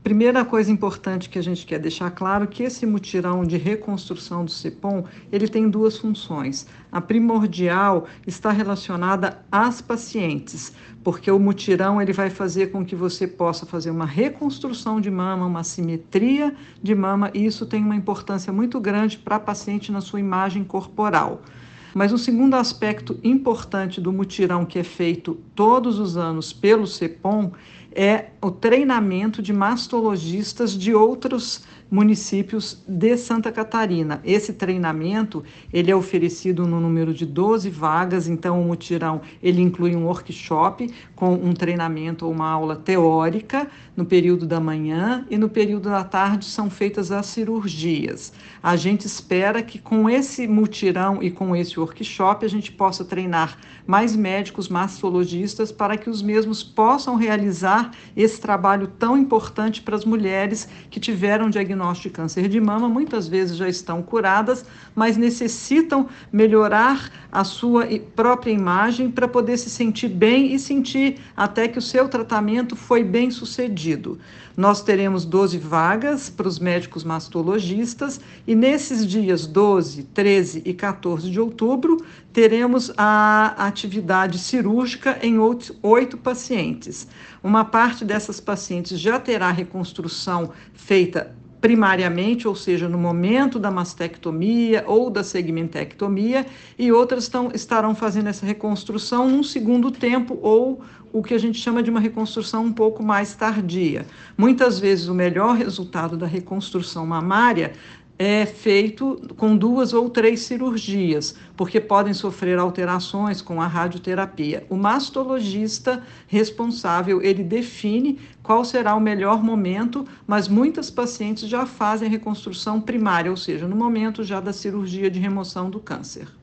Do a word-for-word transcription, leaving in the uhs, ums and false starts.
Primeira coisa importante que a gente quer deixar claro é que esse mutirão de reconstrução do CEPOM, ele tem duas funções. A primordial está relacionada às pacientes, porque o mutirão ele vai fazer com que você possa fazer uma reconstrução de mama, uma simetria de mama, e isso tem uma importância muito grande para a paciente na sua imagem corporal. Mas um segundo aspecto importante do mutirão que é feito todos os anos pelo CEPOM é o treinamento de mastologistas de outros municípios de Santa Catarina. Esse treinamento ele é oferecido no número de doze vagas, então o mutirão ele inclui um workshop com um treinamento ou uma aula teórica no período da manhã e no período da tarde são feitas as cirurgias. A gente espera que com esse mutirão e com esse workshop a gente possa treinar mais médicos mastologistas para que os mesmos possam realizar esse trabalho tão importante para as mulheres que tiveram diagnóstico de câncer de mama, muitas vezes já estão curadas, mas necessitam melhorar a sua própria imagem para poder se sentir bem e sentir até que o seu tratamento foi bem sucedido. Nós teremos doze vagas para os médicos mastologistas e nesses dias doze, treze e quatorze de outubro teremos a atividade cirúrgica em oito pacientes. Uma parte dessas pacientes já terá reconstrução feita primariamente, ou seja, no momento da mastectomia ou da segmentectomia, e outras tão, estarão fazendo essa reconstrução num segundo tempo ou o que a gente chama de uma reconstrução um pouco mais tardia. Muitas vezes o melhor resultado da reconstrução mamária é feito com duas ou três cirurgias, porque podem sofrer alterações com a radioterapia. O mastologista responsável, ele define qual será o melhor momento, mas muitas pacientes já fazem a reconstrução primária, ou seja, no momento já da cirurgia de remoção do câncer.